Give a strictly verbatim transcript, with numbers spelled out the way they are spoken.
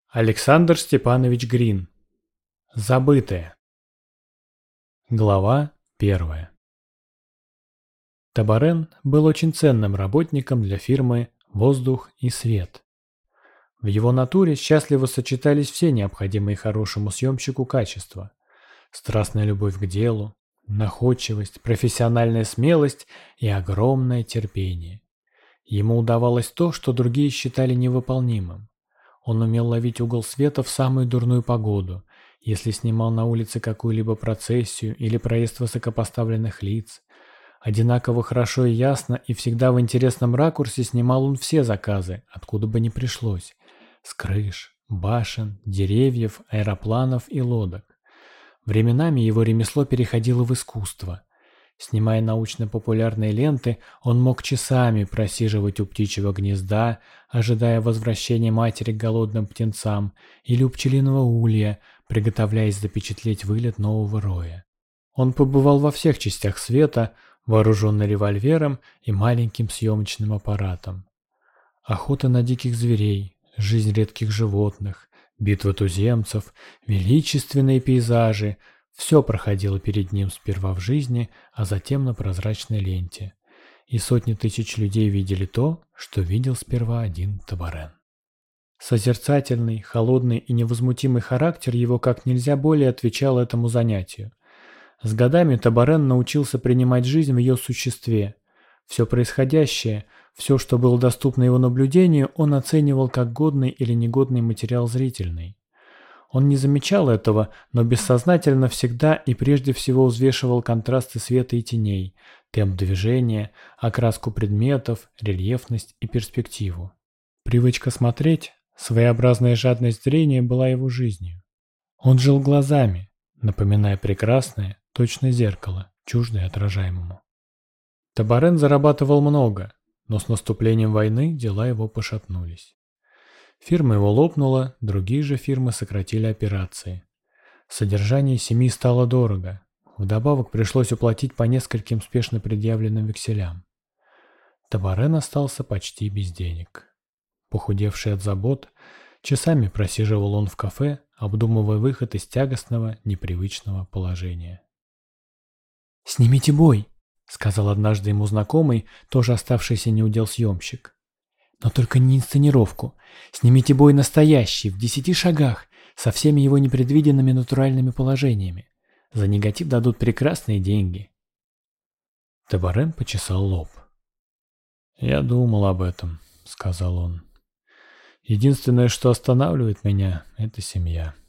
Александр Степанович Грин. Забытое. Глава первая. Табарен был очень ценным работником для фирмы «Воздух и свет». В его натуре счастливо сочетались все необходимые хорошему съемщику качества: страстная любовь к делу, находчивость, профессиональная смелость и огромное терпение. Ему удавалось то, что другие считали невыполнимым. Он умел ловить угол света в самую дурную погоду, если снимал на улице какую-либо процессию или проезд высокопоставленных лиц. Одинаково хорошо и ясно и всегда в интересном ракурсе снимал он все заказы, откуда бы ни пришлось: с крыш, башен, деревьев, аэропланов и лодок. Временами его ремесло переходило в искусство. Снимая научно-популярные ленты, он мог часами просиживать у птичьего гнезда, ожидая возвращения матери к голодным птенцам, или у пчелиного улья, приготовляясь запечатлеть вылет нового роя. Он побывал во всех частях света, вооруженный револьвером и маленьким съемочным аппаратом. Охота на диких зверей, жизнь редких животных, битва туземцев, величественные пейзажи — все проходило перед ним сперва в жизни, а затем на прозрачной ленте. И сотни тысяч людей видели то, что видел сперва один Табарен. Созерцательный, холодный и невозмутимый характер его как нельзя более отвечал этому занятию. С годами Табарен научился принимать жизнь в ее существе. Все происходящее, все, что было доступно его наблюдению, он оценивал как годный или негодный материал зрительный. Он не замечал этого, но бессознательно всегда и прежде всего взвешивал контрасты света и теней, темп движения, окраску предметов, рельефность и перспективу. Привычка смотреть, своеобразная жадность зрения была его жизнью. Он жил глазами, напоминая прекрасное, точное зеркало, чуждое отражаемому. Табарен зарабатывал много, но с наступлением войны дела его пошатнулись. Фирма его лопнула, другие же фирмы сократили операции. Содержание семьи стало дорого. Вдобавок пришлось уплатить по нескольким спешно предъявленным векселям. Табарен остался почти без денег. Похудевший от забот, часами просиживал он в кафе, обдумывая выход из тягостного, непривычного положения. «Снимите бой», — сказал однажды ему знакомый, тоже оставшийся неудел съемщик. «Но только не инсценировку. Снимите бой настоящий, в десяти шагах, со всеми его непредвиденными натуральными положениями. За негатив дадут прекрасные деньги». Табарен почесал лоб. «Я думал об этом», — сказал он. «Единственное, что останавливает меня, — это семья».